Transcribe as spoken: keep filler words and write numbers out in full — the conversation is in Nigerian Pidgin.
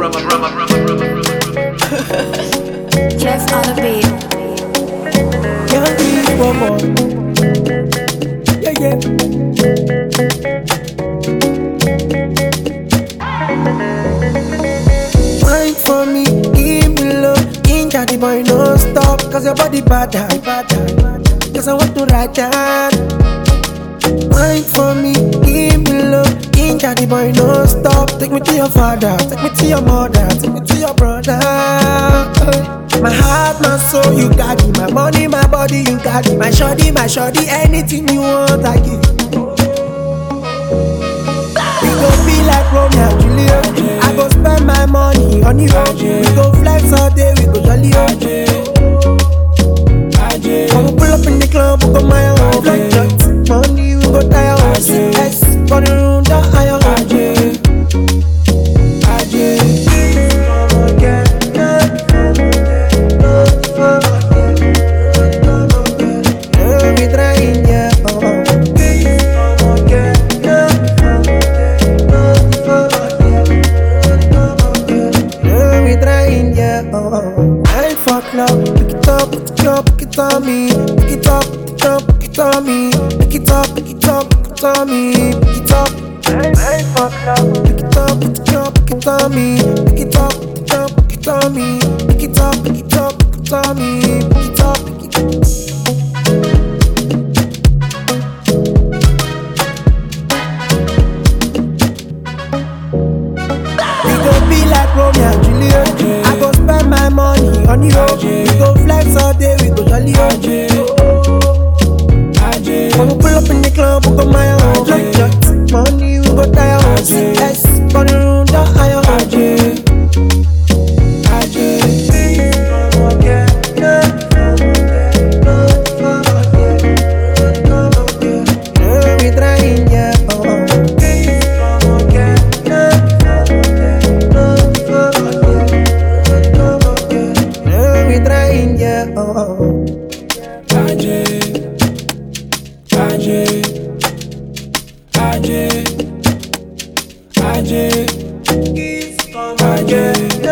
Jeff on the beat. Can't leave one more. Yeah, yeah. Wine for me, give me love. King Daddy boy, no stop. Cause your body bad, bad, bad. Cause I want to ride that. Wine for me, give me love. King Daddy boy, no stop. Take me to your father, take me to your mother, take me to your brother. My heart, my soul, you got it. My money, my body, you got it. My shawty, my shawty, anything you want, I give. We go be like Romeo and Juliet. I go spend my money on the road. We go flex all day, we go jolly out. When we pull up in the club, we go my own. Flight jet, money, we go tire out. C S, for the room, the higher out. I fuck now, pick it up, pick it up, pick it on me. Pick it up, pick it up, pick it on me. Pick it up, pick it up, pick it on me. Pick it up, I fuck now, pick it up, pick it up, pick it on me. Pick it up, pick it up, pick it on me. Pick it up, pick it up, pick it on me. Pick it up, pick it up. We gon' be like Romeo and Juliet. I go spend my money on the road. We go flex all day, we go jolly out. When we pull up in the club, we go my own. Flight jet, money, we go tire out. C S, for the room, the higher out. Ajay, Ajay, Ajay,